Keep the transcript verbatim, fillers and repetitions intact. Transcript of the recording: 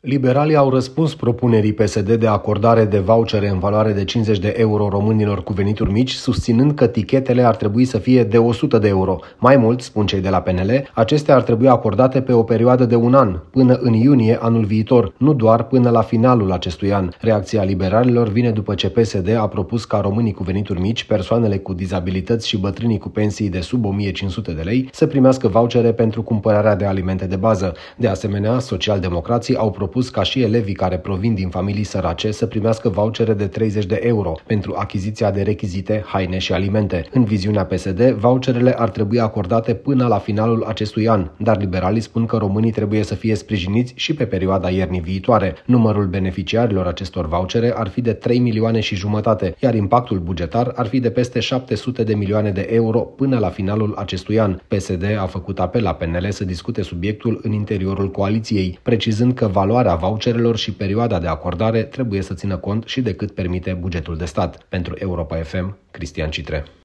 Liberalii au răspuns propunerii P S D de acordare de vouchere în valoare de cincizeci de euro românilor cu venituri mici, susținând că tichetele ar trebui să fie de o sută de euro. Mai mult, spun cei de la P N L, acestea ar trebui acordate pe o perioadă de un an, până în iunie anul viitor, nu doar până la finalul acestui an. Reacția liberalilor vine după ce P S D a propus ca românii cu venituri mici, persoanele cu dizabilități și bătrânii cu pensii de sub o mie cinci sute de lei să primească vouchere pentru cumpărarea de alimente de bază. De asemenea, socialdemocrații au propus ca și elevii care provin din familii sărace să primească vouchere de treizeci de euro pentru achiziția de rechizite, haine și alimente. În viziunea P S D, voucherele ar trebui acordate până la finalul acestui an, dar liberalii spun că românii trebuie să fie sprijiniți și pe perioada iernii viitoare. Numărul beneficiarilor acestor vouchere ar fi de trei milioane și jumătate, iar impactul bugetar ar fi de peste șapte sute de milioane de euro până la finalul acestui an. P S D a făcut apel la P N L să discute subiectul în interiorul coaliției, precizând că valoarea voucherelor și perioada de acordare trebuie să țină cont și de cât permite bugetul de stat. Pentru Europa F M, Cristian Citre.